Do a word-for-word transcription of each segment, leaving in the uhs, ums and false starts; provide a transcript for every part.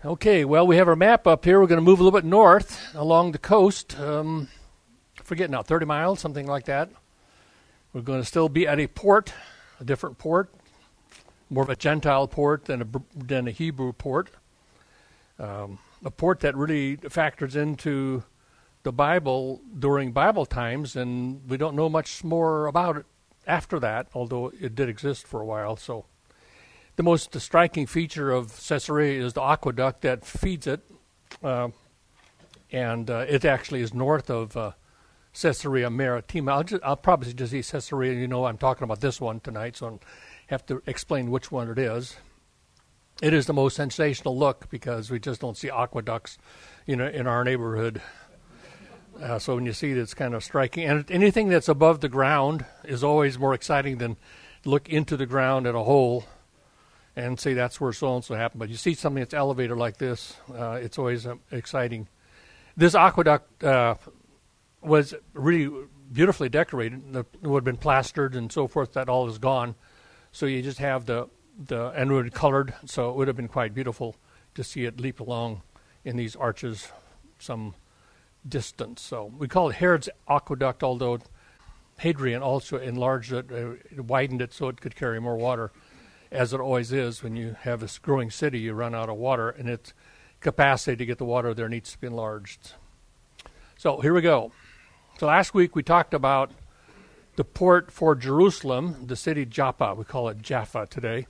Okay, well, we have our map up here. We're going to move a little bit north along the coast. Um, I forget now, thirty miles, something like that. We're going to still be at a port, a different port, more of a Gentile port than a, than a Hebrew port. Um, a port that really factors into the Bible during Bible times, and we don't know much more about it after that, although it did exist for a while. So the most striking feature of Caesarea is the aqueduct that feeds it, uh, and uh, it actually is north of uh, Caesarea Maritima. I'll, just, I'll probably just say Caesarea. You know, I'm talking about this one tonight, so I have to explain which one it is. It is the most sensational look because we just don't see aqueducts, you know, in our neighborhood. Uh, so when you see it, it's kind of striking. And anything that's above the ground is always more exciting than look into the ground at a hole and say that's where so-and-so happened. But you see something that's elevated like this, uh, it's always uh, exciting. This aqueduct uh, was really beautifully decorated. The, it would have been plastered and so forth. That all is gone. So you just have the, the and it would have colored, so it would have been quite beautiful to see it leap along in these arches some distance. So we call it Herod's Aqueduct, although Hadrian also enlarged it, uh, widened it so it could carry more water, as it always is when you have this growing city, you run out of water, and its capacity to get the water there needs to be enlarged. So here we go. So last week we talked about the port for Jerusalem, the city Joppa. We call it Jaffa today.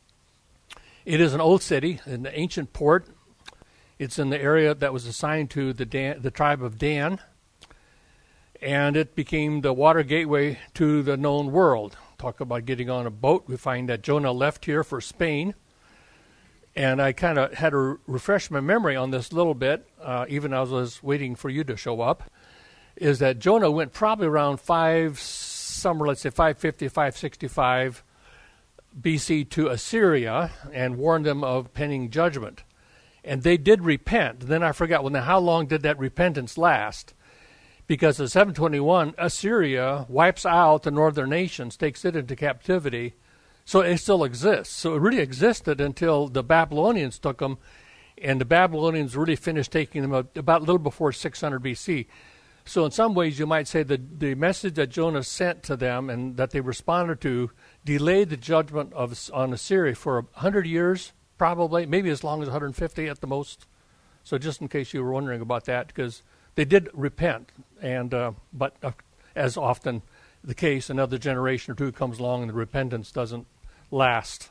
It is an old city, an ancient port. It's in the area that was assigned to the Dan, the tribe of Dan, and it became the water gateway to the known world. Talk about getting on a boat. We find that Jonah left here for Spain, and I kind of had to refresh my memory on this a little bit, uh, even as I was waiting for you to show up, is that Jonah went probably around five, somewhere, let's say five fifty, five sixty-five B C to Assyria and warned them of pending judgment. And they did repent. Then I forgot, well, now how long did that repentance last? Because in seven twenty-one, Assyria wipes out the northern nations, takes it into captivity, so it still exists. So it really existed until the Babylonians took them, and the Babylonians really finished taking them about a little before six hundred B C. So in some ways you might say that the message that Jonah sent to them and that they responded to delayed the judgment of on Assyria for one hundred years, probably, maybe as long as one hundred fifty at the most. So just in case you were wondering about that, because they did repent, and uh, but uh, as often the case, another generation or two comes along and the repentance doesn't last.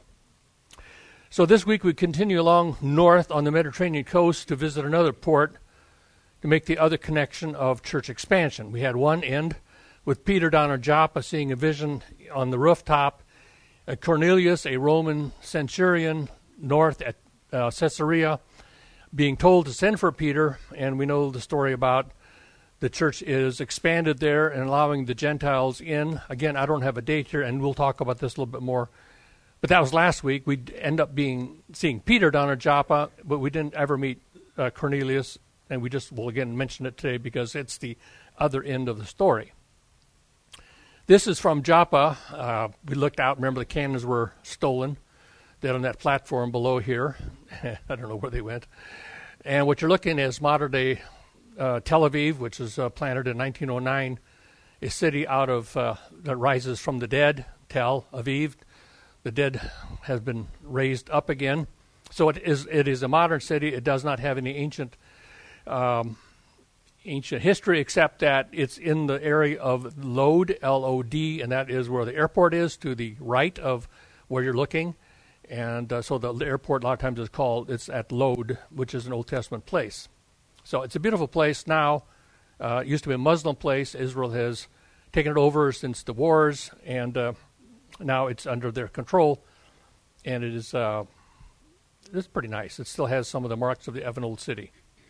So this week we continue along north on the Mediterranean coast to visit another port to make the other connection of church expansion. We had one end with Peter down in Joppa seeing a vision on the rooftop, uh, Cornelius, a Roman centurion, north at uh, Caesarea, being told to send for Peter, and we know the story about the church is expanded there and allowing the Gentiles in. Again, I don't have a date here, and we'll talk about this a little bit more. But that was last week. We'd end up being seeing Peter down at Joppa, but we didn't ever meet uh, Cornelius, and we just will again mention it today because it's the other end of the story. This is from Joppa. Uh, we looked out. Remember, the cannons were stolen. They're on that platform below here. I don't know where they went. And what you're looking at is modern-day uh, Tel Aviv, which was uh, planted in nineteen oh nine, a city out of uh, that rises from the dead, Tel Aviv. The dead has been raised up again. So it is it is a modern city. It does not have any ancient um, ancient history, except that it's in the area of Lod, L O D, and that is where the airport is, to the right of where you're looking. And uh, so the airport a lot of times is called, it's at Lod, which is an Old Testament place. So it's a beautiful place now. Uh, it used to be a Muslim place. Israel has taken it over since the wars, and uh, now it's under their control. And it is uh, it's pretty nice. It still has some of the marks of the of an old city.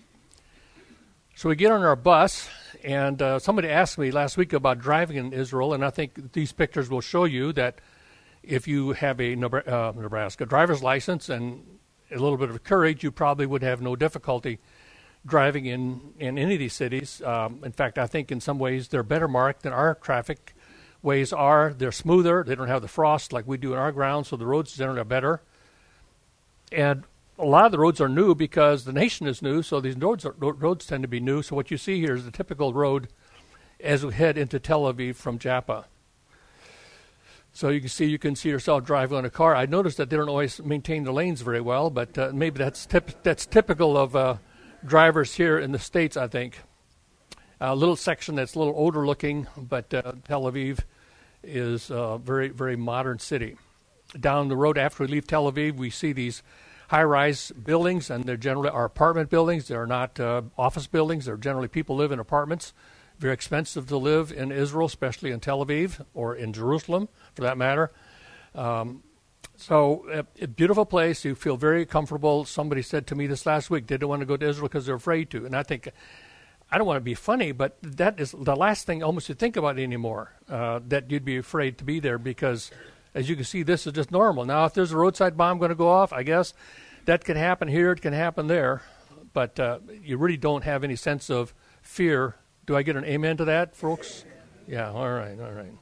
So we get on our bus, and uh, somebody asked me last week about driving in Israel, and I think these pictures will show you that if you have a Nebraska driver's license and a little bit of courage, you probably would have no difficulty driving in, in any of these cities. Um, in fact, I think in some ways they're better marked than our traffic ways are. They're smoother. They don't have the frost like we do in our ground, so the roads generally are better. And a lot of the roads are new because the nation is new, so these roads, are, roads tend to be new. So what you see here is the typical road as we head into Tel Aviv from Joppa. So you can see you can see yourself driving on a car. I noticed that they don't always maintain the lanes very well, but uh, maybe that's tip, that's typical of uh, drivers here in the States, I think. A little section that's a little older looking, but uh, Tel Aviv is a very, very modern city. Down the road after we leave Tel Aviv, we see these high-rise buildings, and they're generally are apartment buildings. They're not uh, office buildings. They're generally people live in apartments. Very expensive to live in Israel, especially in Tel Aviv or in Jerusalem, for that matter. Um, so a, a beautiful place. You feel very comfortable. Somebody said to me this last week they don't want to go to Israel because they're afraid to. And I think, I don't want to be funny, but that is the last thing almost you think about anymore, uh, that you'd be afraid to be there because, as you can see, this is just normal. Now, if there's a roadside bomb going to go off, I guess that can happen here, it can happen there. But uh, you really don't have any sense of fear. Do I get an amen to that, folks? Yeah, all right, all right.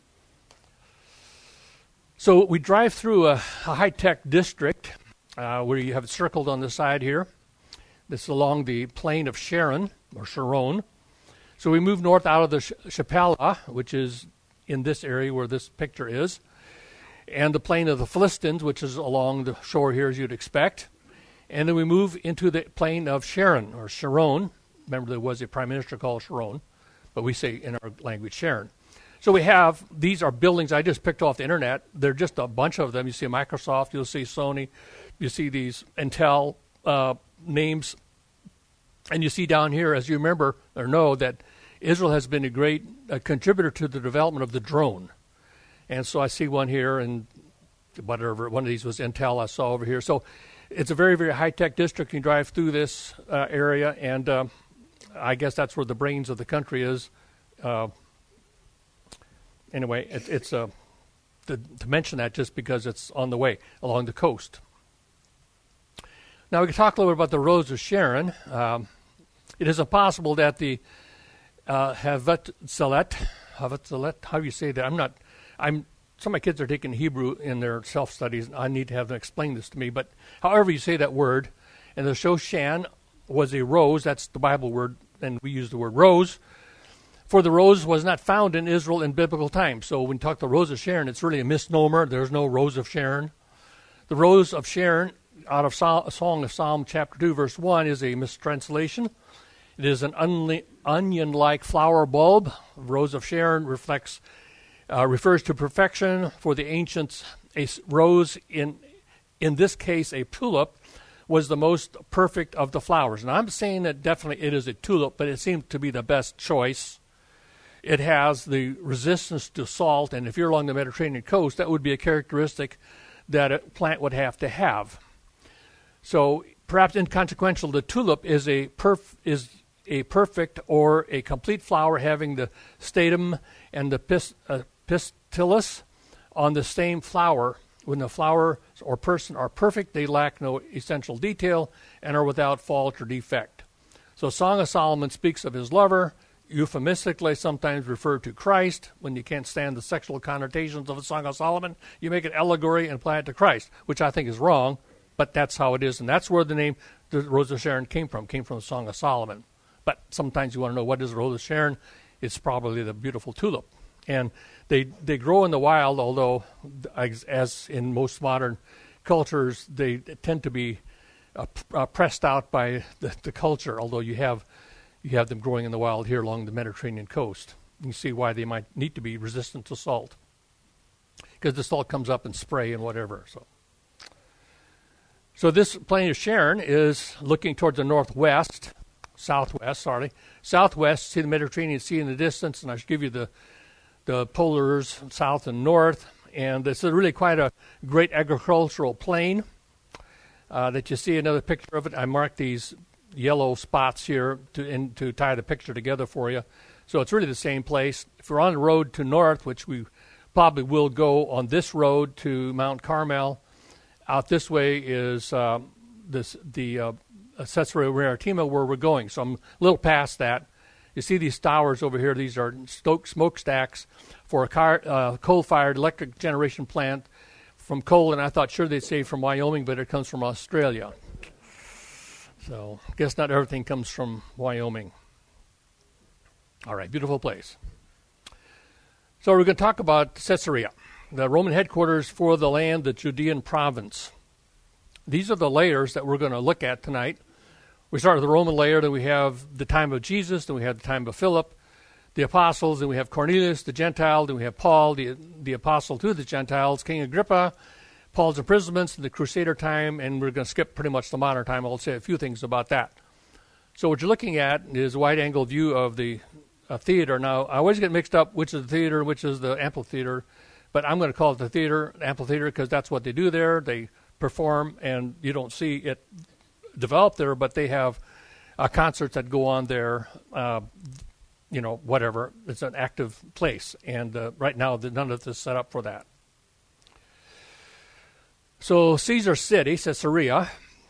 So we drive through a, a high-tech district uh, where you have it circled on the side here. This is along the plain of Sharon, or Sharon. So we move north out of the Sh- Shephelah, which is in this area where this picture is, and the plain of the Philistines, which is along the shore here as you'd expect. And then we move into the plain of Sharon, or Sharon. Remember, there was a prime minister called Sharon, but we say in our language Sharon. So we have, these are buildings I just picked off the internet. They're just a bunch of them. You see Microsoft, you'll see Sony, you see these Intel uh, names. And you see down here, as you remember or know, that Israel has been a great uh, contributor to the development of the drone. And so I see one here, and whatever, one of these was Intel I saw over here. So it's a very, very high-tech district. You drive through this uh, area, and uh, I guess that's where the brains of the country is. Uh, anyway, it, it's uh, to, to mention that just because it's on the way along the coast. Now we can talk a little bit about the roads of Sharon. Um, it is impossible that the uh, Havet Zelet, Havet Zelet, how do you say that? I'm not. I'm. Some of my kids are taking Hebrew in their self-studies, and I need to have them explain this to me. But however you say that word, and the Shoshan was a rose. That's the Bible word, and we use the word rose. For the rose was not found in Israel in biblical times. So when we talk the rose of Sharon, it's really a misnomer. There's no rose of Sharon. The rose of Sharon, out of Sol- Song of Psalm chapter two, verse one, is a mistranslation. It is an unli- onion-like flower bulb. The rose of Sharon reflects, uh, refers to perfection. For the ancients, a rose, in in this case a tulip, was the most perfect of the flowers. And I'm saying that definitely it is a tulip, but it seems to be the best choice. It has the resistance to salt, and if you're along the Mediterranean coast, that would be a characteristic that a plant would have to have. So perhaps inconsequential, the tulip is a perf- is a perfect or a complete flower having the statum and the pist- uh, pistillus on the same flower. When the flower or person are perfect, they lack no essential detail and are without fault or defect. So Song of Solomon speaks of his lover, euphemistically sometimes referred to Christ. When you can't stand the sexual connotations of the Song of Solomon, you make an allegory and apply it to Christ, which I think is wrong, but that's how it is. And that's where the name the Rose of Sharon came from, came from the Song of Solomon. But sometimes you want to know what is the Rose of Sharon. It's probably the beautiful tulip. And they they grow in the wild, although, as, as in most modern cultures, they tend to be uh, uh, pressed out by the, the culture, although you have you have them growing in the wild here along the Mediterranean coast. You can see why they might need to be resistant to salt, because the salt comes up in spray and whatever. So, so this plain of Sharon is looking towards the northwest, southwest, sorry, southwest. See the Mediterranean Sea in the distance, and I should give you the the polars south and north, and this is really quite a great agricultural plain uh, that you see another picture of it. I marked these yellow spots here to in, to tie the picture together for you. So it's really the same place. If we're on the road to north, which we probably will go on this road to Mount Carmel, out this way is um, this the uh, Caesarea Maritima where we're going. So I'm a little past that. You see these towers over here. These are stoke smokestacks for a car, uh, coal-fired electric generation plant from coal, and I thought sure they'd say from Wyoming, but it comes from Australia. So I guess not everything comes from Wyoming. All right, beautiful place. So we're going to talk about Caesarea, the Roman headquarters for the land, the Judean province. These are the layers that we're going to look at tonight. We start with the Roman layer, then we have the time of Jesus, then we have the time of Philip, the apostles, then we have Cornelius, the Gentile, then we have Paul, the, the apostle to the Gentiles, King Agrippa, Paul's imprisonments, the Crusader time, and we're going to skip pretty much the modern time. I'll say a few things about that. So what you're looking at is a wide-angle view of the uh, theater. Now, I always get mixed up which is the theater and which is the amphitheater, but I'm going to call it the theater, amphitheater, because that's what they do there. They perform, and you don't see it develop there, but they have uh, concerts that go on there, uh, you know, whatever. It's an active place, and uh, right now none of this is set up for that. So Caesar City, Caesarea,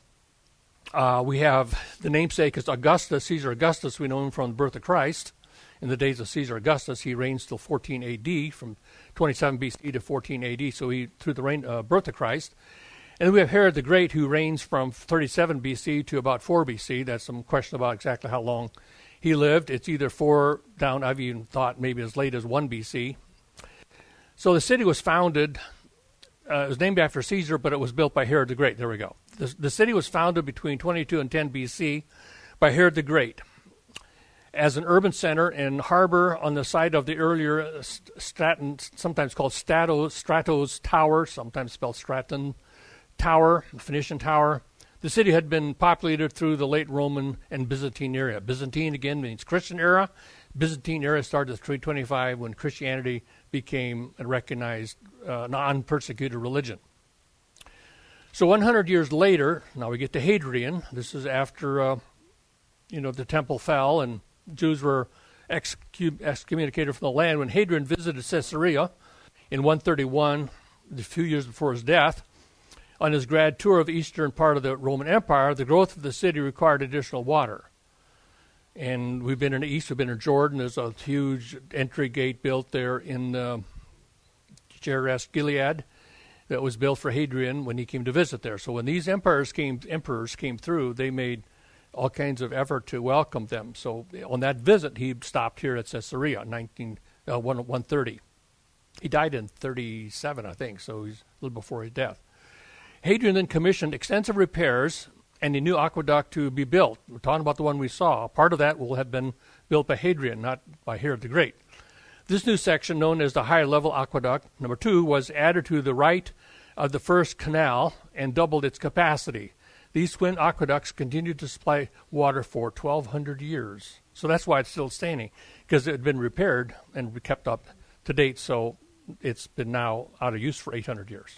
uh, we have the namesake is Augustus, Caesar Augustus. We know him from the birth of Christ. In the days of Caesar Augustus, he reigns till fourteen A D, from twenty-seven B C to fourteen A D, so he through the reign, uh, birth of Christ. And we have Herod the Great, who reigns from thirty-seven B C to about four B C. That's some question about exactly how long he lived. It's either four down, I've even thought maybe as late as one B C. So the city was founded, uh, it was named after Caesar, but it was built by Herod the Great. There we go. The, the city was founded between twenty-two and ten B C by Herod the Great as an urban center and harbor on the site of the earlier Stratton, sometimes called Stratos, Stratos Tower, sometimes spelled Stratton Tower, Phoenician Tower. The city had been populated through the late Roman and Byzantine era. Byzantine, again, means Christian era. Byzantine era started in three twenty-five when Christianity became a recognized uh, non-persecuted religion. So one hundred years later, now we get to Hadrian. This is after, uh, you know, the temple fell and Jews were excu- excommunicated from the land. When Hadrian visited Caesarea in one thirty-one, a few years before his death, on his grad tour of the eastern part of the Roman Empire, the growth of the city required additional water. And we've been in the east, we've been in Jordan. There's a huge entry gate built there in uh, Jares Gilead that was built for Hadrian when he came to visit there. So when these empires came, emperors came through, they made all kinds of effort to welcome them. So on that visit, he stopped here at Caesarea in nineteen, uh, one thirty. He died in thirty-seven, I think, so he's a little before his death. Hadrian then commissioned extensive repairs and a new aqueduct to be built. We're talking about the one we saw. Part of that will have been built by Hadrian, not by Herod the Great. This new section, known as the higher level aqueduct, number two, was added to the right of the first canal and doubled its capacity. These twin aqueducts continued to supply water for twelve hundred years. So that's why it's still standing, because it had been repaired and kept up to date, so it's been now out of use for eight hundred years.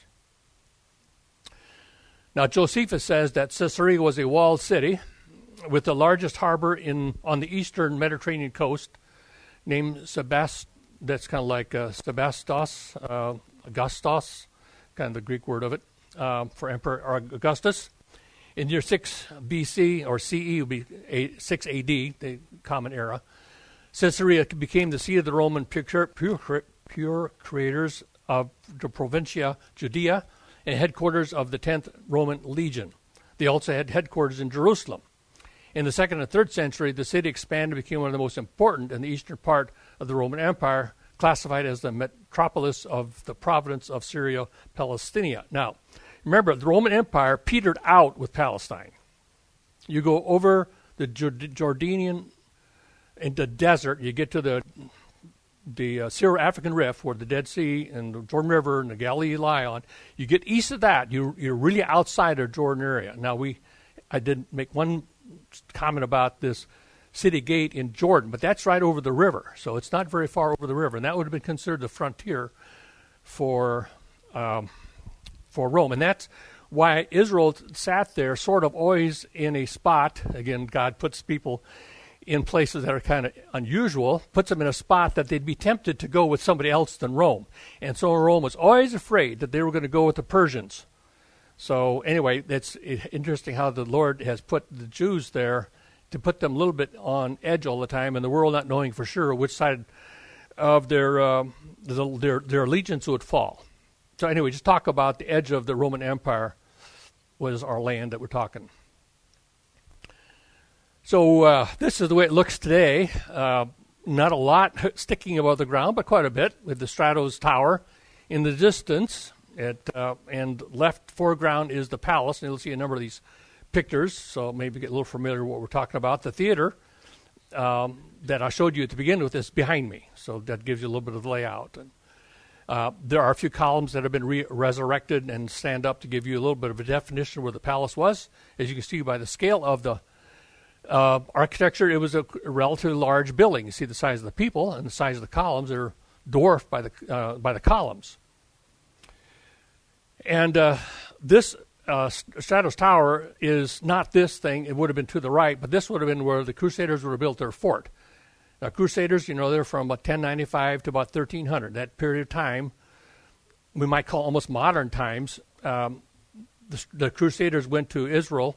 Now, Josephus says that Caesarea was a walled city with the largest harbor in on the eastern Mediterranean coast, named Sebast. That's kind of like uh, Sebastos, uh, Augustos, kind of the Greek word of it, uh, for Emperor Augustus. In year six B C, or C E would be six A D, the Common Era, Caesarea became the seat of the Roman pure, pure, pure creators of the Provincia Judea and headquarters of the tenth Roman Legion. They also had headquarters in Jerusalem. In the second and third century, the city expanded and became one of the most important in the eastern part of the Roman Empire, classified as the metropolis of the province of Syria Palestina. Now, remember, the Roman Empire petered out with Palestine. You go over the Jordanian into desert, you get to the the uh, Syro-African Rift, where the Dead Sea and the Jordan River and the Galilee lie on. You get east of that, you, you're really outside of Jordan area. Now, we, I did make one comment about this city gate in Jordan, but that's right over the river, so it's not very far over the river, and that would have been considered the frontier for um, for Rome. And that's why Israel sat there sort of always in a spot. Again, God puts people in places that are kind of unusual, puts them in a spot that they'd be tempted to go with somebody else than Rome. And so Rome was always afraid that they were going to go with the Persians. So anyway, it's interesting how the Lord has put the Jews there to put them a little bit on edge all the time, and the world not knowing for sure which side of their uh, their, their allegiance would fall. So anyway, just talk about the edge of the Roman Empire was our land that we're talking. So uh, this is the way it looks today. Uh, not a lot sticking above the ground, but quite a bit with the Stratos Tower in the distance. It, uh, and left foreground is the palace, and you'll see a number of these pictures, so maybe get a little familiar with what we're talking about. The theater um, that I showed you at the beginning with is behind me, so that gives you a little bit of the layout. And, uh, there are a few columns that have been re- resurrected and stand up to give you a little bit of a definition of where the palace was. As you can see by the scale of the uh, architecture, it was a relatively large building. You see the size of the people and the size of the columns are dwarfed by the uh, by the columns. And uh, this uh, Stratos Tower is not this thing. It would have been to the right, but this would have been where the Crusaders would have built their fort. Now, Crusaders, you know, they're from about ten ninety-five to about thirteen hundred. That period of time, we might call almost modern times. Um, the, the Crusaders went to Israel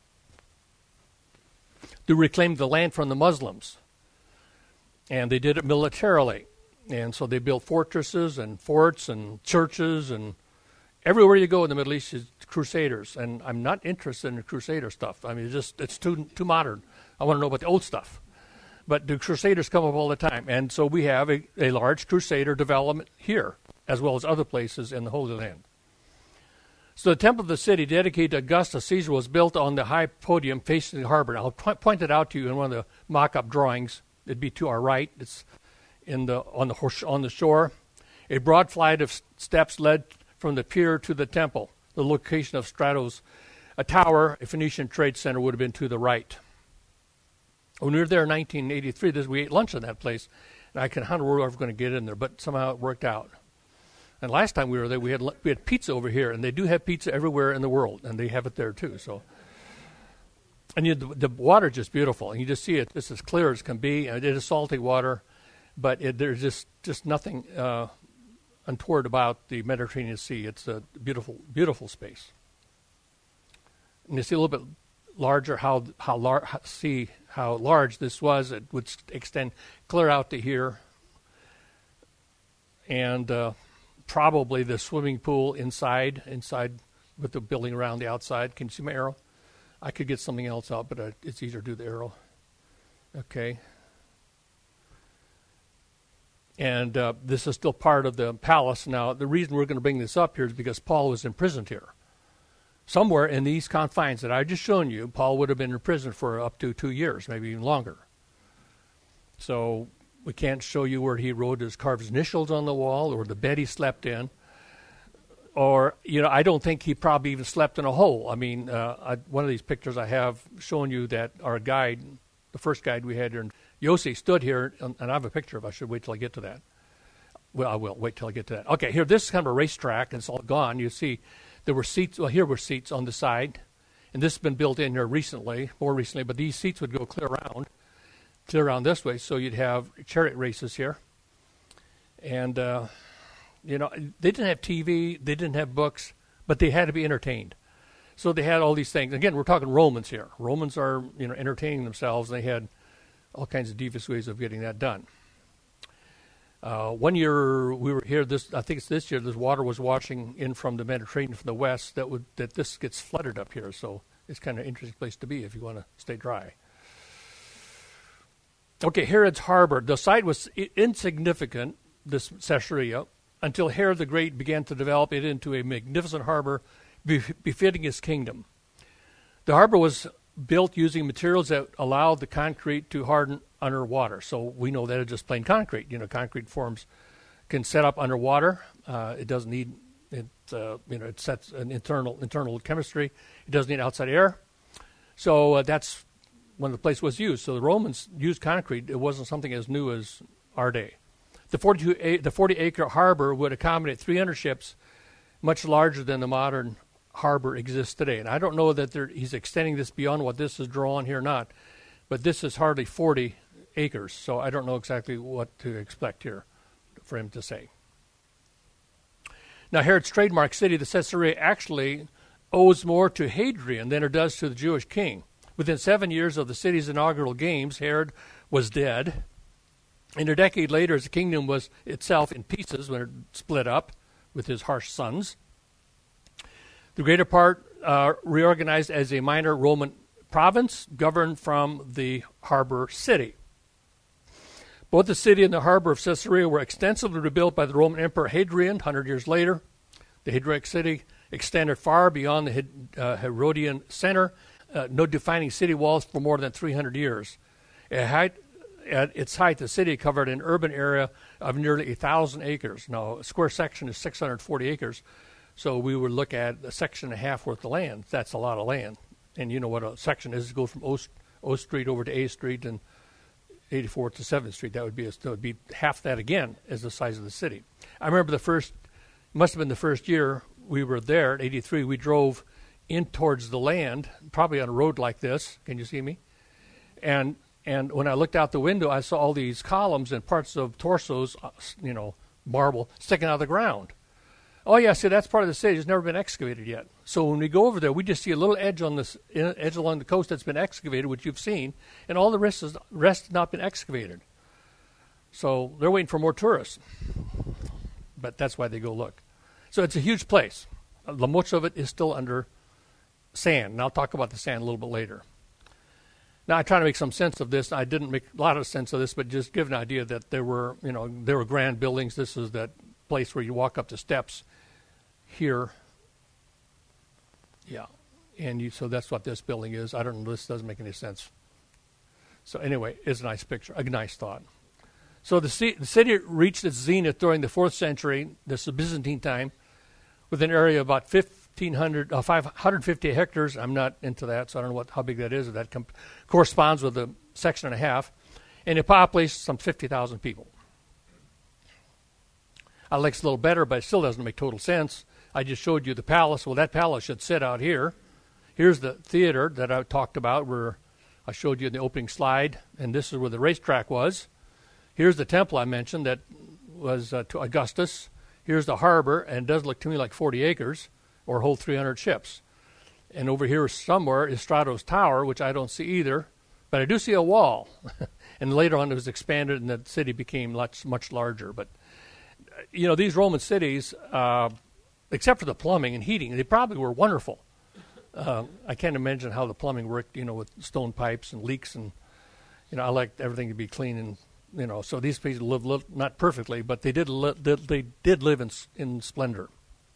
to reclaim the land from the Muslims. And they did it militarily. And so they built fortresses and forts and churches, and everywhere you go in the Middle East is Crusaders. And I'm not interested in the Crusader stuff. I mean, it's just it's too too modern. I want to know about the old stuff. But the Crusaders come up all the time. And so we have a, a large Crusader development here, as well as other places in the Holy Land. So the temple of the city dedicated to Augustus Caesar was built on the high podium facing the harbor. I'll po- point it out to you in one of the mock-up drawings. It'd be to our right. It's in the on the hor- on the shore. A broad flight of steps led from the pier to the temple. The location of Stratos, a tower, a Phoenician trade center, would have been to the right. When we were there in nineteen eighty-three, this, we ate lunch in that place, and I can how we were going to get in there, but somehow it worked out. And last time we were there, we had we had pizza over here, and they do have pizza everywhere in the world, and they have it there too. So, and you, the, the water is just beautiful, and you just see it. It's as clear as can be. And it is salty water, but it, there's just just nothing uh, untoward about the Mediterranean Sea. It's a beautiful, beautiful space. And you see a little bit larger how how large see how large this was. It would extend clear out to here, and uh, probably the swimming pool inside inside with the building around the outside. Can you see my arrow? I could get something else out, but uh, it's easier to do the arrow. Okay. And uh, this is still part of the palace. Now, the reason we're going to bring this up here is because Paul was imprisoned here. Somewhere in these confines that I've just shown you, Paul would have been in prison for up to two years, maybe even longer. So we can't show you where he wrote his carved his initials on the wall or the bed he slept in. Or, you know, I don't think he probably even slept in a hole. I mean, uh, I, one of these pictures I have showing you that our guide, the first guide we had here, and Yossi stood here, and, and I have a picture of it. I should wait till I get to that. Well, I will wait till I get to that. Okay, here, this is kind of a racetrack, and it's all gone. You see, there were seats. Well, here were seats on the side, and this has been built in here recently, more recently, but these seats would go clear around, clear around this way, so you'd have chariot races here. And, uh, you know, they didn't have T V, they didn't have books, but they had to be entertained. So they had all these things. Again, we're talking Romans here. Romans are, you know, entertaining themselves, and they had all kinds of devious ways of getting that done. Uh, one year we were here. This I think it's this year. This water was washing in from the Mediterranean from the west. That would that this gets flooded up here. So it's kind of an interesting place to be if you want to stay dry. Okay, Herod's harbor. The site was I- insignificant. This Caesarea until Herod the Great began to develop it into a magnificent harbor befitting his kingdom. The harbor was built using materials that allowed the concrete to harden underwater. So we know that it's just plain concrete. You know, concrete forms can set up underwater. Uh, it doesn't need it. Uh, you know, it sets an internal internal chemistry. It doesn't need outside air. So uh, that's when the place was used. So the Romans used concrete. It wasn't something as new as our day. The forty-two the forty acre harbor would accommodate three hundred ships, much larger than the modern harbor exists today. And I don't know that he's extending this beyond what this is drawn here or not, but this is hardly forty acres, so I don't know exactly what to expect here for him to say. Now, Herod's trademark city, the Caesarea, actually owes more to Hadrian than it does to the Jewish king. Within seven years of the city's inaugural games, Herod was dead. And a decade later, as the kingdom was itself in pieces when it split up with his harsh sons, the greater part uh, reorganized as a minor Roman province governed from the harbor city. Both the city and the harbor of Caesarea were extensively rebuilt by the Roman Emperor Hadrian one hundred years later. The Hadrianic city extended far beyond the uh, Herodian center, uh, no defining city walls for more than three hundred years. At, height, at its height, the city covered an urban area of nearly one thousand acres. Now, a square section is six hundred forty acres, so we would look at a section and a half worth of land. That's a lot of land. And you know what a section is. It goes from O, o Street over to A Street and eighty-fourth to seventh Street. That would be a, that would be half that again as the size of the city. I remember the first, must have been the first year we were there at eighty-three. We drove in towards the land, probably on a road like this. Can you see me? And and when I looked out the window, I saw all these columns and parts of torsos, you know, marble sticking out of the ground. Oh yeah, see that's part of the city. It's never been excavated yet. So when we go over there, we just see a little edge on this edge along the coast that's been excavated, which you've seen, and all the rest is rest has not been excavated. So they're waiting for more tourists, but that's why they go look. So it's a huge place. Uh, much of it is still under sand, and I'll talk about the sand a little bit later. Now I try to make some sense of this. I didn't make a lot of sense of this, but just give an idea that there were, you know, there were grand buildings. This is that place where you walk up the steps here. Yeah, and you, so that's what this building is. I don't know, this doesn't make any sense. So anyway, it's a nice picture, a nice thought. So the, c- the city reached its zenith during the fourth century, this is Byzantine time, with an area of about fifteen hundred, uh, five hundred fifty hectares. I'm not into that, so I don't know what how big that is. If that com- corresponds with a section and a half. And it populates some fifty thousand people. I like it a little better, but it still doesn't make total sense. I just showed you the palace. Well, that palace should sit out here. Here's the theater that I talked about where I showed you in the opening slide, and this is where the racetrack was. Here's the temple I mentioned that was uh, to Augustus. Here's the harbor, and it does look to me like forty acres or hold three hundred ships. And over here somewhere is Strato's Tower, which I don't see either, but I do see a wall. And later on it was expanded and the city became much, much larger. But, you know, these Roman cities, uh, except for the plumbing and heating, they probably were wonderful. Uh, I can't imagine how the plumbing worked, you know, with stone pipes and leaks. And, you know, I like everything to be clean and, you know, so these people lived, lived not perfectly, but they did, li- they did live in, in splendor.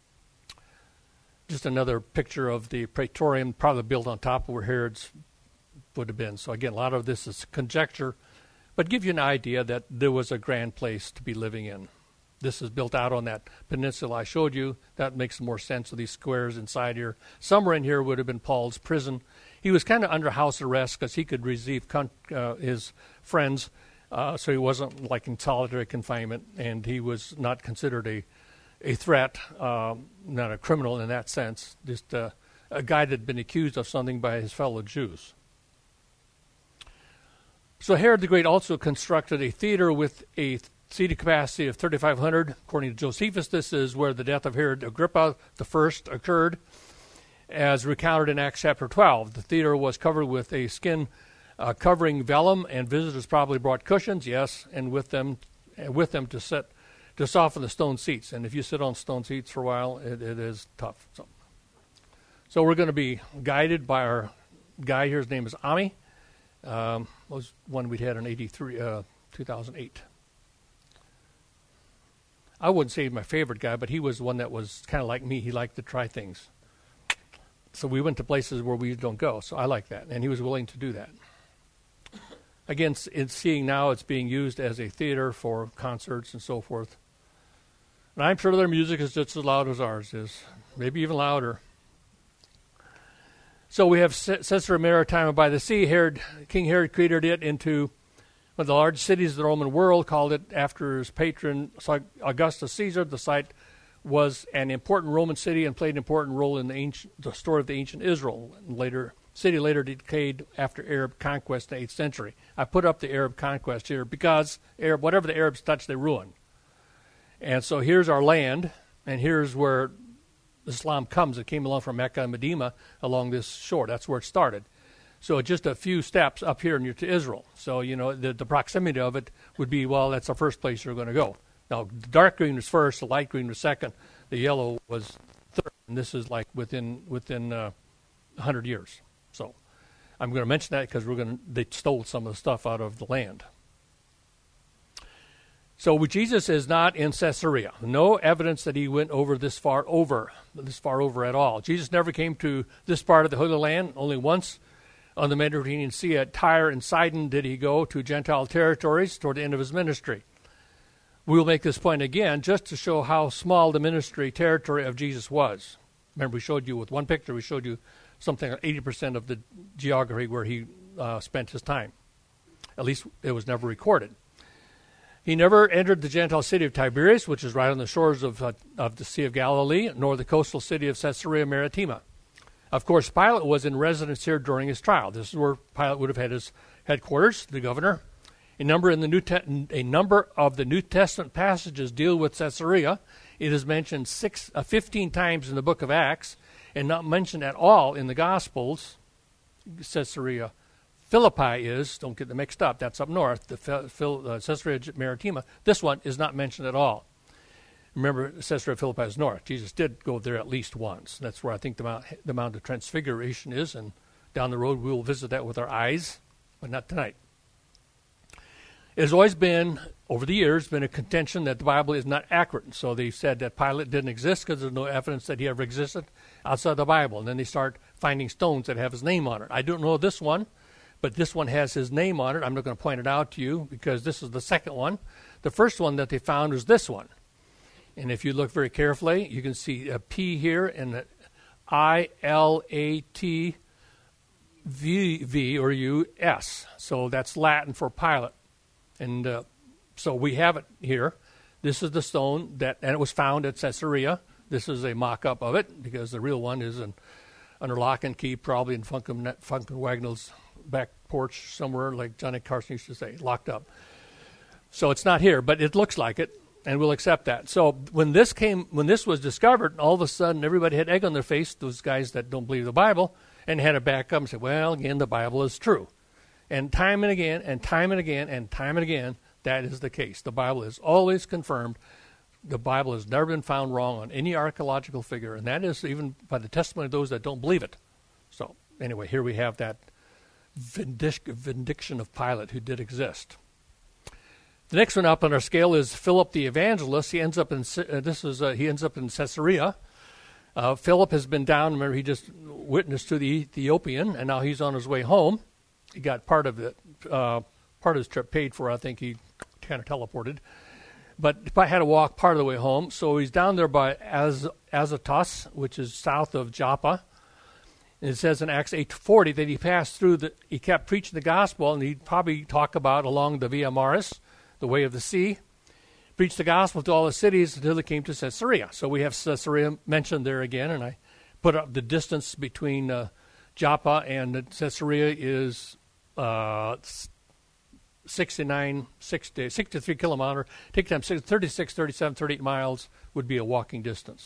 Just another picture of the Praetorium, probably built on top of where Herod's would have been. So again, a lot of this is conjecture, but give you an idea that there was a grand place to be living in. This is built out on that peninsula I showed you. That makes more sense with these squares inside here. Somewhere in here would have been Paul's prison. He was kind of under house arrest because he could receive con- uh, his friends, uh, so he wasn't like in solitary confinement, and he was not considered a a threat, um, not a criminal in that sense, just uh, a guy that had been accused of something by his fellow Jews. So Herod the Great also constructed a theater with a seating capacity of thirty-five hundred. According to Josephus, this is where the death of Herod Agrippa the First occurred, as recounted in Acts chapter twelve. The theater was covered with a skin uh, covering vellum, and visitors probably brought cushions, yes, and with them, uh, with them to sit to soften the stone seats. And if you sit on stone seats for a while, it, it is tough. So, so we're going to be guided by our guy here. His name is Ami. Um, was one we'd had in eighty-three, uh, two thousand eight. I wouldn't say he's my favorite guy, but he was one that was kind of like me. He liked to try things. So we went to places where we don't go. So I like that. And he was willing to do that. Again, it's seeing now it's being used as a theater for concerts and so forth. And I'm sure their music is just as loud as ours is, maybe even louder. So we have Caesarea Maritima by the sea. Herod, King Herod created it into one of the largest cities of the Roman world, called it after his patron Augustus Caesar. The site was an important Roman city and played an important role in the, ancient, the story of the ancient Israel. And later, city later decayed after Arab conquest in the eighth century. I put up the Arab conquest here because Arab, whatever the Arabs touched, they ruin. And so here's our land, and here's where Islam comes. It came along from Mecca and Medina along this shore. That's where it started. So just a few steps up here near to Israel. So, you know, the, the proximity of it would be, well, that's the first place you're going to go. Now, the dark green was first, the light green was second, the yellow was third, and this is like within within uh, one hundred years. So I'm going to mention that because we're going to, they stole some of the stuff out of the land. So Jesus is not in Caesarea. No evidence that he went over this far over, this far over at all. Jesus never came to this part of the Holy Land. Only once on the Mediterranean Sea at Tyre and Sidon did he go to Gentile territories toward the end of his ministry. We will make this point again just to show how small the ministry territory of Jesus was. Remember, we showed you with one picture, we showed you something like eighty percent of the geography where he uh, spent his time. At least it was never recorded. He never entered the Gentile city of Tiberias, which is right on the shores of, uh, of the Sea of Galilee, nor the coastal city of Caesarea Maritima. Of course, Pilate was in residence here during his trial. This is where Pilate would have had his headquarters, the governor. A number in the New Te- a number of the New Testament passages deal with Caesarea. It is mentioned six, uh, fifteen times in the book of Acts, and not mentioned at all in the Gospels. Caesarea Philippi is, don't get them mixed up, that's up north, the Phil, uh, Caesarea Maritima. This one is not mentioned at all. Remember, Caesarea Philippi is north. Jesus did go there at least once. That's where I think the Mount, the Mount of Transfiguration is, and down the road we will visit that with our eyes, but not tonight. It has always been, over the years, been a contention that the Bible is not accurate. So they said that Pilate didn't exist because there's no evidence that he ever existed outside the Bible. And then they start finding stones that have his name on it. I don't know this one, but this one has his name on it. I'm not going to point it out to you because this is the second one. The first one that they found was this one. And if you look very carefully, you can see a P here and an I L A T V V or U S. So that's Latin for Pilate. And uh, so we have it here. This is the stone that, and it was found at Caesarea. This is a mock-up of it because the real one is in, under lock and key, probably in Funken, Funken Wagnall's back porch somewhere, like Johnny Carson used to say, locked up. So it's not here, but it looks like it, and we'll accept that. So when this came, when this was discovered, all of a sudden everybody had egg on their face, those guys that don't believe the Bible, and had to back up and say, well, again, the Bible is true. And time and again, and time and again, and time and again, that is the case. The Bible is always confirmed. The Bible has never been found wrong on any archaeological figure, and that is even by the testimony of those that don't believe it. So anyway, here we have that vindic- vindication of Pilate, who did exist. The next one up on our scale is Philip the Evangelist. He ends up in uh, this is uh, he ends up in Caesarea. Uh, Philip has been down. Remember, he just witnessed to the Ethiopian, and now he's on his way home. He got part of it, uh, part of his trip paid for. I think he kind of teleported, but I had to walk part of the way home. So he's down there by Az- Azotus, which is south of Joppa. And it says in Acts eight forty that he passed through the. He kept preaching the gospel, and he'd probably talk about along the Via Maris, the way of the sea, preached the gospel to all the cities until he came to Caesarea. So we have Caesarea mentioned there again, and I put up the distance between uh, Joppa and Caesarea is uh, sixty-nine, sixty, sixty-three kilometer. Take time, thirty-six, thirty-seven, thirty-eight miles would be a walking distance.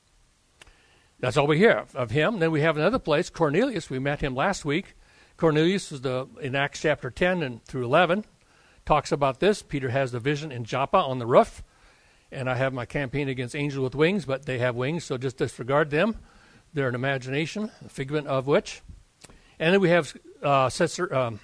That's all we hear of him. Then we have another place, Cornelius. We met him last week. Cornelius is the in Acts chapter ten and through eleven. Talks about this. Peter has the vision in Joppa on the roof. And I have my campaign against angels with wings, but they have wings, so just disregard them. They're an imagination, a figment of which. And then we have uh, um,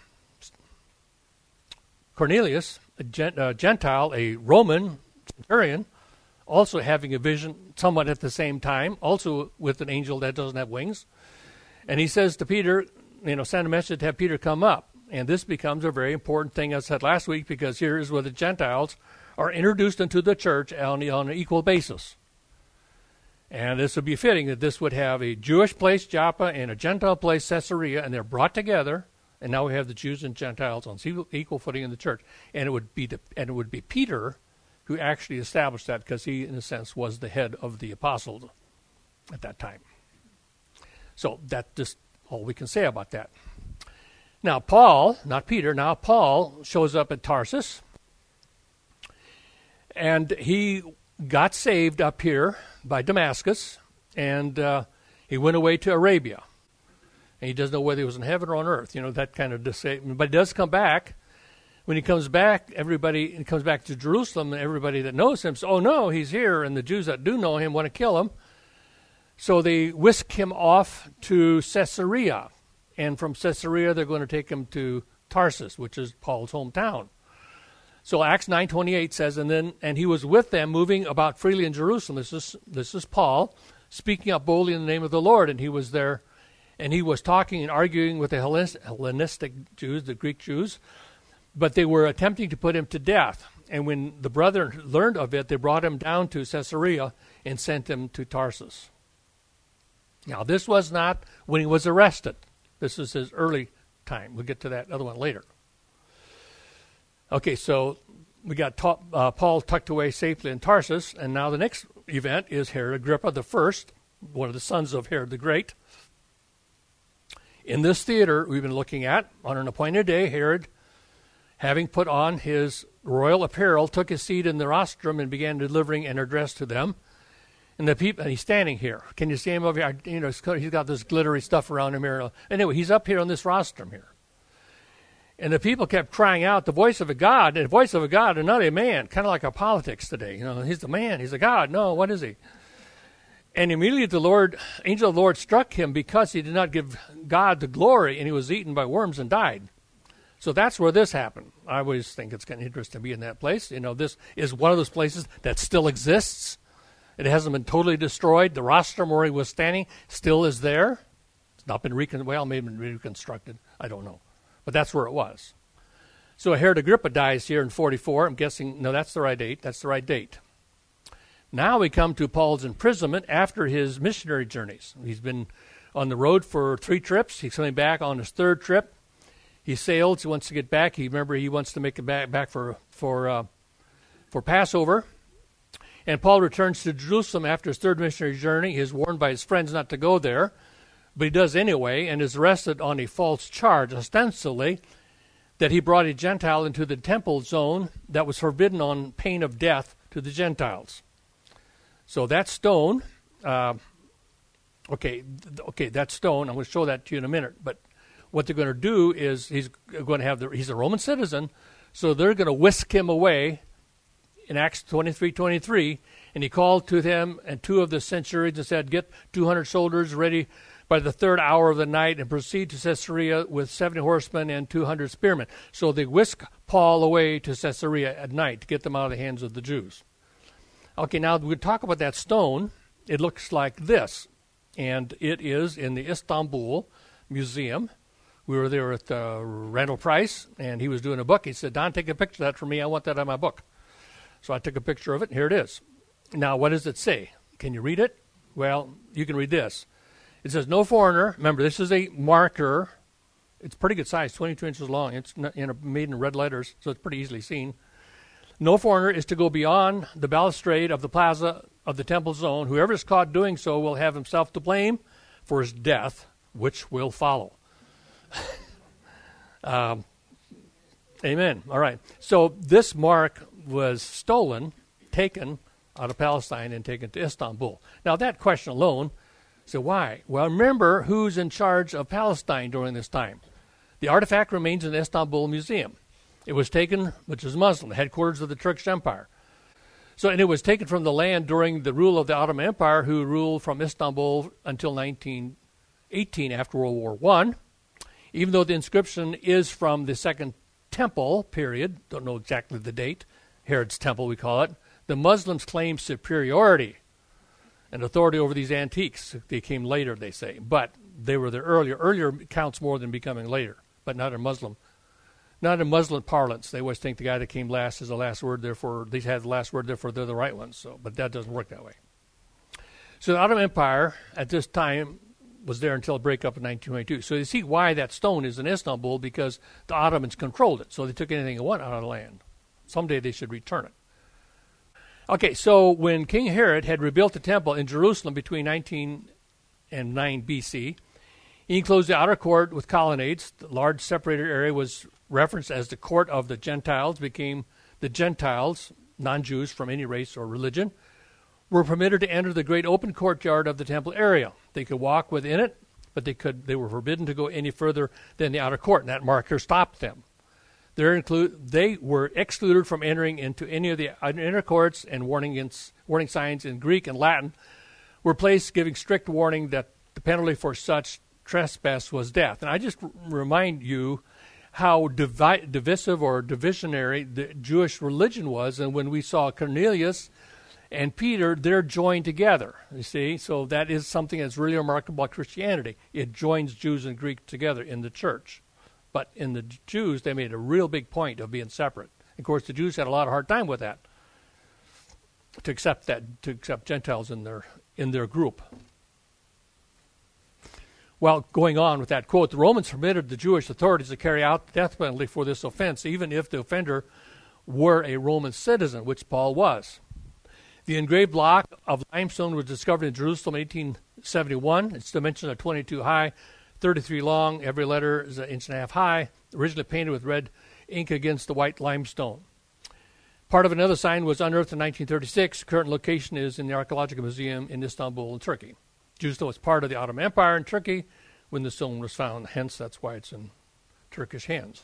Cornelius, a gent- uh, Gentile, a Roman centurion, also having a vision somewhat at the same time, also with an angel that doesn't have wings. And he says to Peter, you know, send a message to have Peter come up. And this becomes a very important thing, as I said last week, because here is where the Gentiles are introduced into the church on, on an equal basis. And this would be fitting that this would have a Jewish place, Joppa, and a Gentile place, Caesarea, and they're brought together. And now we have the Jews and Gentiles on equal footing in the church. And it would be the, and it would be Peter who actually established that, because he, in a sense, was the head of the apostles at that time. So that's just all we can say about that. Now Paul, not Peter, now Paul shows up at Tarsus. And he got saved up here by Damascus, and uh, he went away to Arabia. And he doesn't know whether he was in heaven or on earth, you know, that kind of disablement. But he does come back. When he comes back, everybody he comes back to Jerusalem, and everybody that knows him says, oh, no, he's here. And the Jews that do know him want to kill him. So they whisk him off to Caesarea. and from Caesarea they're going to take him to Tarsus, which is Paul's hometown. So Acts nine twenty-eight says, and then and he was with them, moving about freely in Jerusalem. This is this is Paul speaking up boldly in the name of the Lord, and he was there, and he was talking and arguing with the Hellenistic Jews, the Greek Jews, but they were attempting to put him to death. And when the brethren learned of it, they brought him down to Caesarea and sent him to Tarsus. Now, this was not when he was arrested. This is his early time. We'll get to that other one later. Okay, so we got ta- uh, Paul tucked away safely in Tarsus, and now the next event is Herod Agrippa the First, one of the sons of Herod the Great. In this theater we've been looking at, on an appointed day, Herod, having put on his royal apparel, took his seat in the rostrum and began delivering an address to them. And the people, and he's standing here. Can you see him over here? You know, he's got this glittery stuff around him here. Anyway, he's up here on this rostrum here. And the people kept crying out, the voice of a God, and the voice of a God and not a man, kind of like our politics today. You know, he's the man, he's a God. No, what is he? And immediately the Lord, angel of the Lord struck him because he did not give God the glory, and he was eaten by worms and died. So that's where this happened. I always think it's kind of interesting to be in that place. You know, this is one of those places that still exists. It hasn't been totally destroyed. The rostrum where he was standing still is there. It's not been reconstructed. Well, maybe been reconstructed. I don't know. But that's where it was. So Herod Agrippa dies here in forty-four. I'm guessing, no, that's the right date. That's the right date. Now we come to Paul's imprisonment after his missionary journeys. He's been on the road for three trips. He's coming back on his third trip. He sailed. He wants to get back. He remember he wants to make it back, back for for uh, for Passover. And Paul returns to Jerusalem after his third missionary journey. He is warned by his friends not to go there, but he does anyway, and is arrested on a false charge, ostensibly that he brought a Gentile into the temple zone that was forbidden on pain of death to the Gentiles. So that stone, uh, okay, okay, that stone. I'm going to show that to you in a minute. But what they're going to do is he's going to have the, he's a Roman citizen, so they're going to whisk him away. In Acts twenty-three twenty-three, and he called to them and two of the centurions and said, "Get two hundred soldiers ready by the third hour of the night and proceed to Caesarea with seventy horsemen and two hundred spearmen." So they whisk Paul away to Caesarea at night to get them out of the hands of the Jews. Okay, now we talk about that stone. It looks like this, and it is in the Istanbul Museum. We were there with uh, Randall Price, and he was doing a book. He said, "Don, take a picture of that for me. I want that on my book." So I took a picture of it, and here it is. Now, what does it say? Can you read it? Well, you can read this. It says, "No foreigner," remember, this is a marker. It's pretty good size, twenty-two inches long. It's in a, made in red letters, so it's pretty easily seen. "No foreigner is to go beyond the balustrade of the plaza of the temple zone. Whoever is caught doing so will have himself to blame for his death, which will follow." um, amen. All right. So this mark was stolen, taken out of Palestine and taken to Istanbul. Now that question alone, so why? Well, remember who's in charge of Palestine during this time. The artifact remains in the Istanbul Museum. It was taken, which is Muslim, the headquarters of the Turkish Empire. So, and it was taken from the land during the rule of the Ottoman Empire, who ruled from Istanbul until nineteen eighteen after World War One. Even though the inscription is from the Second Temple period, don't know exactly the date, Herod's Temple we call it, the Muslims claim superiority and authority over these antiques. They came later, they say, but they were there earlier. Earlier counts more than becoming later, but not in Muslim. Not in Muslim parlance. They always think the guy that came last is the last word, therefore they had the last word, therefore they're the right ones. So, but that doesn't work that way. So the Ottoman Empire at this time was there until the breakup in nineteen twenty-two. So you see why that stone is in Istanbul, because the Ottomans controlled it. So they took anything they want out of the land. Someday they should return it. Okay, so when King Herod had rebuilt the temple in Jerusalem between nineteen and nine B C, he enclosed the outer court with colonnades. The large separated area was referenced as the court of the Gentiles, became the Gentiles, non-Jews from any race or religion, were permitted to enter the great open courtyard of the temple area. They could walk within it, but they could they were forbidden to go any further than the outer court, and that marker stopped them. They're include, they were excluded from entering into any of the inner courts, and warning, against, warning signs in Greek and Latin were placed, giving strict warning that the penalty for such trespass was death. And I just r- remind you how divi- divisive or divisionary the Jewish religion was. And when we saw Cornelius and Peter, they're joined together, you see. So that is something that's really remarkable about Christianity. It joins Jews and Greeks together in the church. But in the Jews, they made a real big point of being separate. Of course, the Jews had a lot of hard time with that, to accept that, to accept Gentiles in their in their group. Well, going on with that quote, the Romans permitted the Jewish authorities to carry out the death penalty for this offense, even if the offender were a Roman citizen, which Paul was. The engraved block of limestone was discovered in Jerusalem in eighteen seventy-one. Its dimensions are twenty-two high, thirty-three long. Every letter is an inch and a half high, originally painted with red ink against the white limestone. Part of another sign was unearthed in nineteen thirty-six. Current location is in the Archaeological Museum in Istanbul, in Turkey. Jews know it's part of the Ottoman Empire in Turkey when the stone was found. Hence, that's why it's in Turkish hands.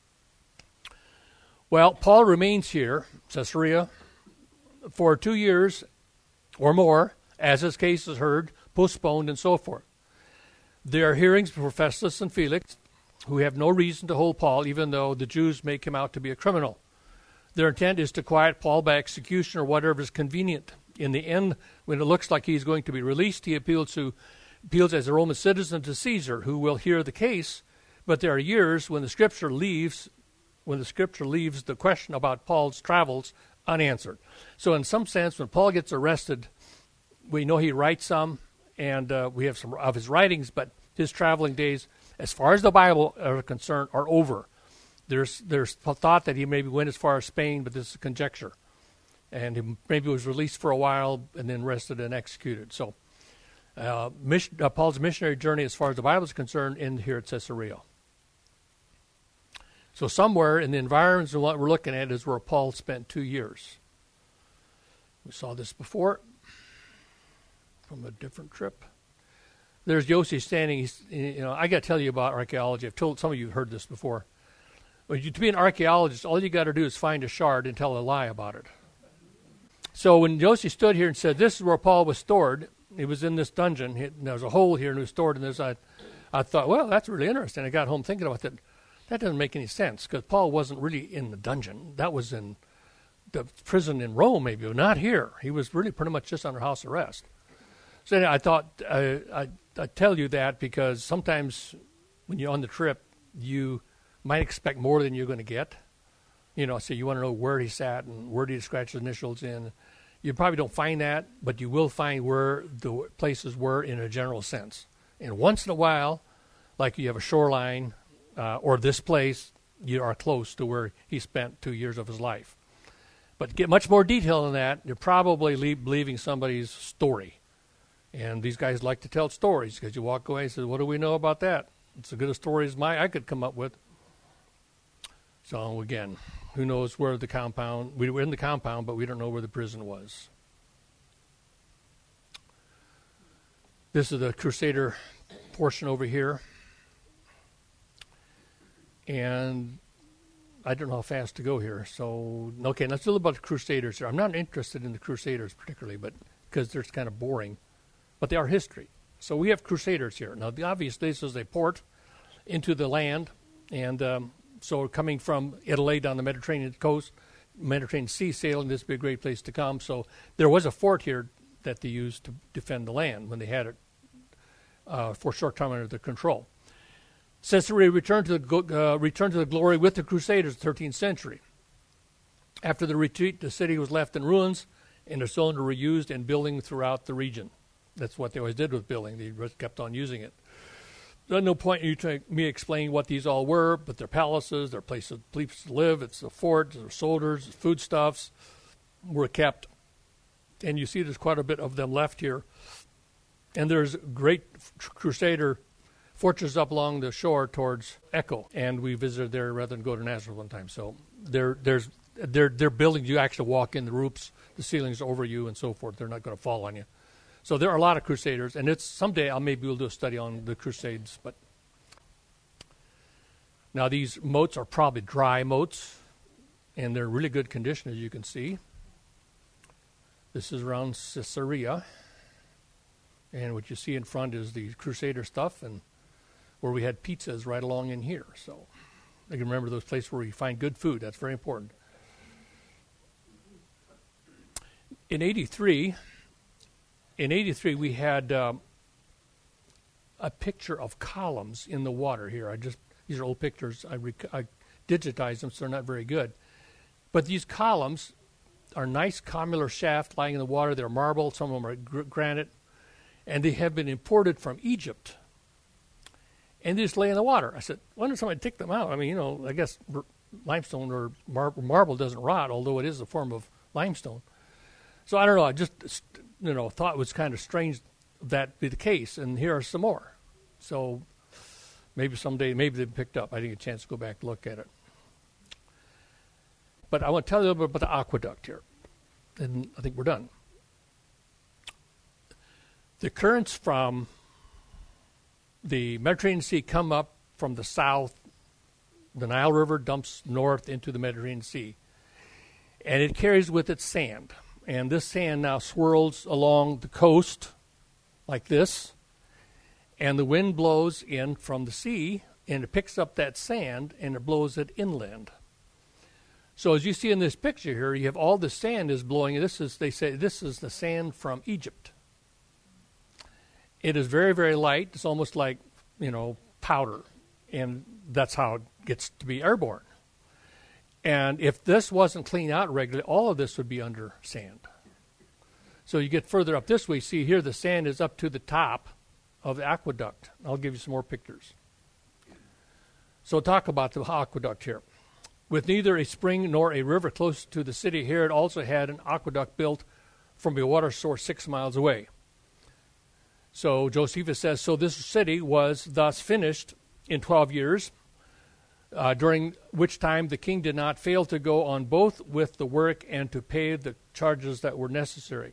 Well, Paul remains here, Caesarea, for two years or more, as his case is heard, postponed, and so forth. There are hearings before Festus and Felix, who have no reason to hold Paul, even though the Jews make him out to be a criminal. Their intent is to quiet Paul by execution or whatever is convenient. In the end, when it looks like he's going to be released, he appeals to appeals as a Roman citizen to Caesar, who will hear the case. But there are years when the Scripture leaves when the Scripture leaves the question about Paul's travels unanswered. So, in some sense, when Paul gets arrested, we know he writes some, and uh, we have some of his writings, but his traveling days, as far as the Bible are concerned, are over. There's there's thought that he maybe went as far as Spain, but this is conjecture. And he maybe was released for a while and then arrested and executed. So uh, mission, uh, Paul's missionary journey, as far as the Bible is concerned, ended here at Caesarea. So somewhere in the environments of what we're looking at is where Paul spent two years. We saw this before from a different trip. There's Yossi standing. He's, you know, I got to tell you about archaeology. I've told some of you have heard this before. But you, to be an archaeologist, all you got to do is find a shard and tell a lie about it. So when Yossi stood here and said, this is where Paul was stored, he was in this dungeon, he, there was a hole here and he was stored in this, I, I thought, well, that's really interesting. I got home thinking about that. That doesn't make any sense, because Paul wasn't really in the dungeon. That was in the prison in Rome, maybe, not here. He was really pretty much just under house arrest. So anyway, I thought uh, I, I'd tell you that because sometimes when you're on the trip, you might expect more than you're going to get. You know, so you want to know where he sat and where did he scratch his initials in. You probably don't find that, but you will find where the places were in a general sense. And once in a while, like you have a shoreline uh, or this place, you are close to where he spent two years of his life. But to get much more detail than that, you're probably leave, believing somebody's story. And these guys like to tell stories because you walk away and say, what do we know about that? It's as good a story as my I could come up with. So again, who knows where the compound, we were in the compound, but we don't know where the prison was. This is the Crusader portion over here. And I don't know how fast to go here. So, okay, let's do a little about the Crusaders here. I'm not interested in the Crusaders particularly, but because they're kind of boring. But they are history. So we have Crusaders here. Now, the obvious, this is a port into the land, and um, so coming from Italy down the Mediterranean coast, Mediterranean Sea sailing, this would be a great place to come. So there was a fort here that they used to defend the land when they had it uh, for a short time under their control. Caesarea returned to the uh, returned to the glory with the Crusaders in the thirteenth century. After the retreat, the city was left in ruins, and the stones were reused in building throughout the region. That's what they always did with building. They kept on using it. There's no point in you to me explaining what these all were, but they're palaces, they're places, places to live, it's a fort, there's soldiers, foodstuffs were kept. And you see there's quite a bit of them left here. And there's great Crusader fortresses up along the shore towards Echo. And we visited there rather than go to Nazareth one time. So there, there's they're, they're buildings, you actually walk in, the roofs, the ceilings over you and so forth. They're not going to fall on you. So there are a lot of Crusaders, and it's someday I'll maybe we'll do a study on the Crusades. But now these moats are probably dry moats, and they're in really good condition, as you can see. This is around Caesarea, and what you see in front is the Crusader stuff, and where we had pizzas right along in here. So I can remember those places where you find good food. That's very important. In eighty-three, in eighty-three we had um, a picture of columns in the water here. I just these are old pictures. I, rec- I digitized them, so they're not very good. But these columns are nice commular shaft lying in the water. They're marble. Some of them are gr- granite, and they have been imported from Egypt. And they just lay in the water. I said, why didn't somebody take them out? I mean, you know, I guess r- limestone or mar- marble doesn't rot, although it is a form of limestone. So I don't know. I just, you know, thought it was kind of strange that be the case. And here are some more. So maybe someday, maybe they've picked up. I didn't get a chance to go back and look at it. But I want to tell you a little bit about the aqueduct here. And I think we're done. The currents from the Mediterranean Sea come up from the south. The Nile River dumps north into the Mediterranean Sea. And it carries with it sand. And this sand now swirls along the coast like this. And the wind blows in from the sea, and it picks up that sand, and it blows it inland. So as you see in this picture here, you have all the sand is blowing. This is, they say, this is the sand from Egypt. It is very, very light. It's almost like, you know, powder. And that's how it gets to be airborne. And if this wasn't cleaned out regularly, all of this would be under sand. So you get further up this way, see here the sand is up to the top of the aqueduct. I'll give you some more pictures. So talk about the aqueduct here. With neither a spring nor a river close to the city, Herod also had an aqueduct built from a water source six miles away. So Josephus says, so this city was thus finished in twelve years, uh, during which time the king did not fail to go on both with the work and to pay the charges that were necessary.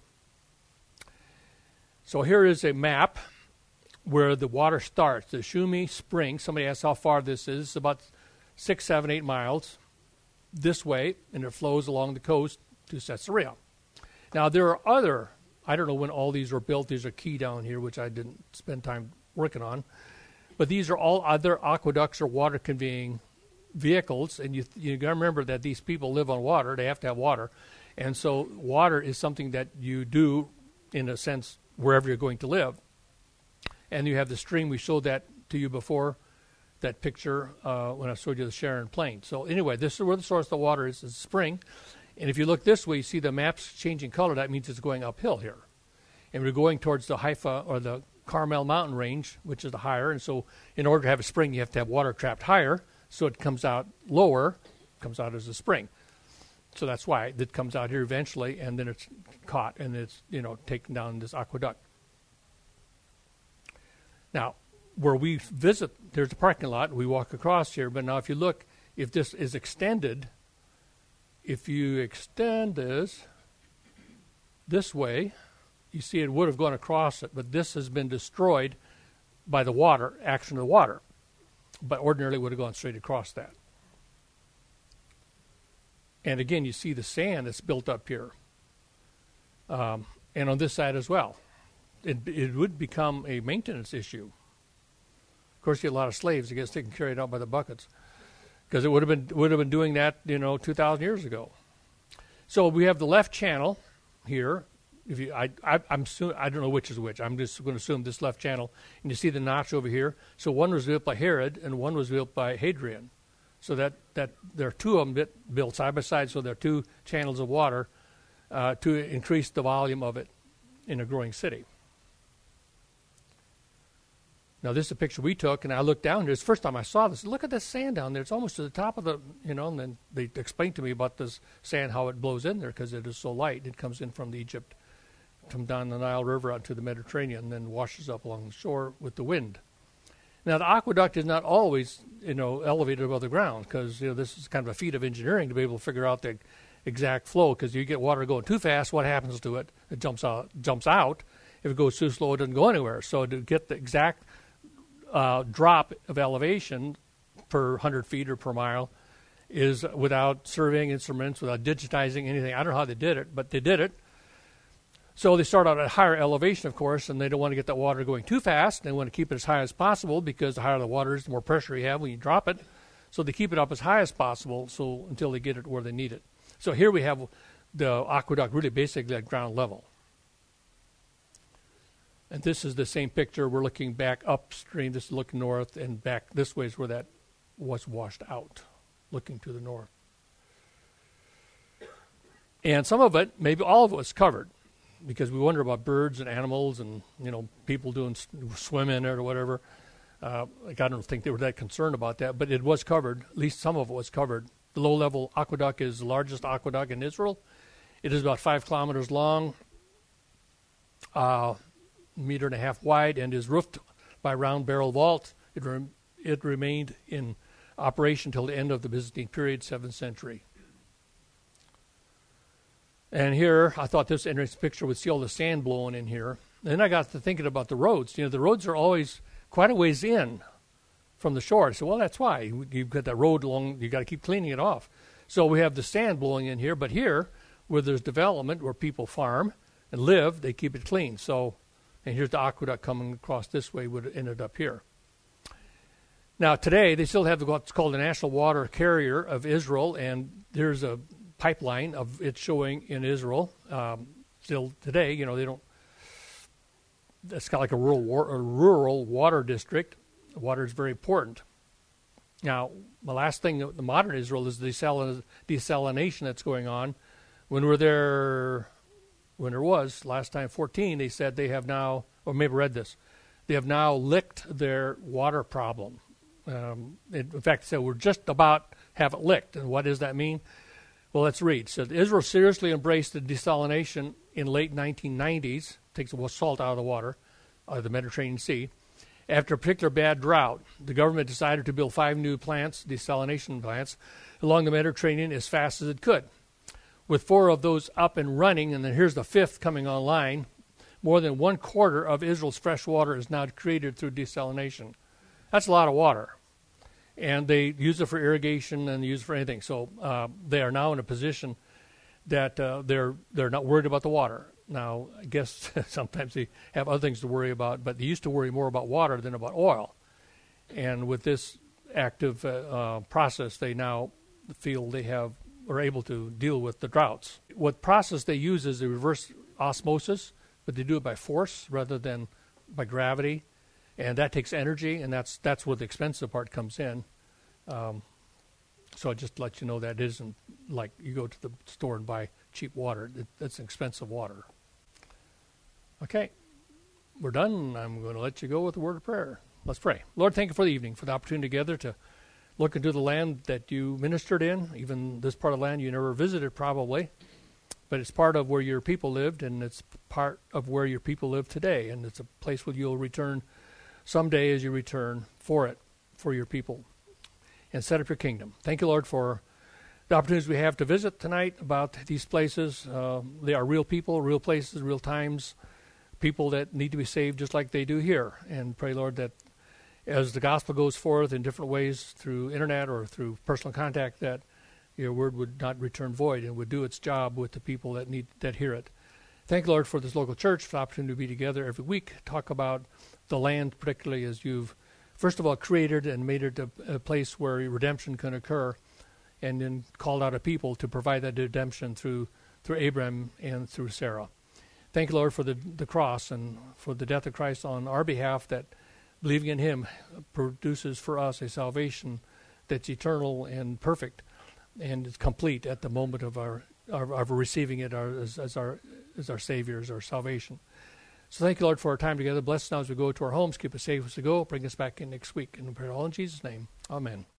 So here is a map where the water starts. The Shumi Spring, somebody asked how far this is. It's about six, seven, eight miles this way, and it flows along the coast to Caesarea. Now, there are other, I don't know when all these were built. These are key down here, which I didn't spend time working on. But these are all other aqueducts or water conveying vehicles, and you you got to remember that these people live on water. They have to have water, and so water is something that you do, in a sense, wherever you're going to live. And you have the stream. We showed that to you before, that picture uh, when I showed you the Sharon Plain. So anyway, this is where the source of the water is, is the spring. And if you look this way, you see the map's changing color. That means it's going uphill here. And we're going towards the Haifa or the Carmel mountain range, which is the higher. And so in order to have a spring, you have to have water trapped higher. So it comes out lower, comes out as a spring. So that's why it comes out here eventually, and then it's caught, and it's, you know, taken down this aqueduct. Now, where we visit, there's a parking lot. We walk across here. But now if you look, if this is extended, if you extend this this way, you see it would have gone across it. But this has been destroyed by the water, action of the water. But ordinarily it would have gone straight across that. And again, you see the sand that's built up here. Um, and on this side as well. It, it would become a maintenance issue. Of course, you get a lot of slaves. It gets taken carried out by the buckets. Because it would have been would have been doing that, you know, two thousand years ago. So we have the left channel here. If you, I, I, I'm assume, I don't know which is which. I'm just going to assume this left channel. And you see the notch over here. So one was built by Herod, and one was built by Hadrian. So that, that there are two of them built side by side. So there are two channels of water uh, to increase the volume of it in a growing city. Now, this is a picture we took, and I looked down here. It's the first time I saw this. Look at this sand down there. It's almost to the top of the, you know, and then they explained to me about this sand, how it blows in there because it is so light. It comes in from the Egypt, from down the Nile River out to the Mediterranean, and then washes up along the shore with the wind. Now, the aqueduct is not always, you know, elevated above the ground because, you know, this is kind of a feat of engineering to be able to figure out the exact flow because you get water going too fast, what happens to it? It jumps out. Jumps out. If it goes too slow, it doesn't go anywhere. So to get the exact Uh, drop of elevation per one hundred feet or per mile is without surveying instruments, without digitizing anything. I don't know how they did it, but they did it. So they start out at a higher elevation, of course, and they don't want to get that water going too fast. They want to keep it as high as possible because the higher the water is, the more pressure you have when you drop it. So they keep it up as high as possible so until they get it where they need it. So here we have the aqueduct really basically at ground level. And this is the same picture. We're looking back upstream. This is looking north, and back this way is where that was washed out, looking to the north. And some of it, maybe all of it, was covered because we wonder about birds and animals and, you know, people doing swim in it or whatever. Uh, like I don't think they were that concerned about that, but it was covered. At least some of it was covered. The low-level aqueduct is the largest aqueduct in Israel. It is about five kilometers long, uh, meter and a half wide, and is roofed by a round barrel vault. It, re- it remained in operation until the end of the Byzantine period, seventh century. And here, I thought this interesting picture would see all the sand blowing in here. And then I got to thinking about the roads. You know, the roads are always quite a ways in from the shore. So, well, that's why. You've got that road along, you've got to keep cleaning it off. So we have the sand blowing in here, but here, where there's development, where people farm and live, they keep it clean. So, and here's the aqueduct coming across this way, would have ended up here. Now, today, they still have what's called the National Water Carrier of Israel, and there's a pipeline of it showing in Israel. Um, still today, you know, they don't, it's kind of like a rural, war, a rural water district. Water is very important. Now, the last thing, the modern Israel is the desalin- desalination that's going on. When we were there, when there was, last time fourteen, they said they have now, or maybe read this, they have now licked their water problem. Um, it, in fact, they said we're just about have it licked. And what does that mean? Well, let's read. So Israel seriously embraced the desalination in late nineteen nineties, takes the salt out of the water, out of the Mediterranean Sea. After a particular bad drought, the government decided to build five new plants, desalination plants, along the Mediterranean as fast as it could. With four of those up and running, and then here's the fifth coming online, more than one quarter of Israel's fresh water is now created through desalination. That's a lot of water. And they use it for irrigation and use it for anything. So uh, they are now in a position that uh, they're they're not worried about the water. Now, I guess sometimes they have other things to worry about, but they used to worry more about water than about oil. And with this active uh, uh, process, they now feel they have are able to deal with the droughts. What process they use is the reverse osmosis, but they do it by force rather than by gravity. And that takes energy, and that's that's where the expensive part comes in. Um, so just to let you know that it isn't like you go to the store and buy cheap water. It, it's expensive water. Okay, we're done. I'm going to let you go with a word of prayer. Let's pray. Lord, thank you for the evening, for the opportunity together to look into the land that you ministered in, even this part of land you never visited probably. But it's part of where your people lived, and it's part of where your people live today. And it's a place where you'll return someday as you return for it, for your people, and set up your kingdom. Thank you, Lord, for the opportunities we have to visit tonight about these places. Uh, they are real people, real places, real times, people that need to be saved just like they do here. And pray, Lord, that as the gospel goes forth in different ways through internet or through personal contact, that your word would not return void and would do its job with the people that need that hear it. Thank you, Lord, for this local church, for the opportunity to be together every week, talk about the land, particularly as you've, first of all, created and made it a, a place where redemption can occur, and then called out a people to provide that redemption through through Abraham and through Sarah. Thank you, Lord, for the, the cross and for the death of Christ on our behalf, that believing in him produces for us a salvation that's eternal and perfect and is complete at the moment of our, our of receiving it our, as, as our as our Savior, as our salvation. So thank you, Lord, for our time together. Bless us now as we go to our homes. Keep us safe as we go. Bring us back in next week. And we pray it all in Jesus' name. Amen.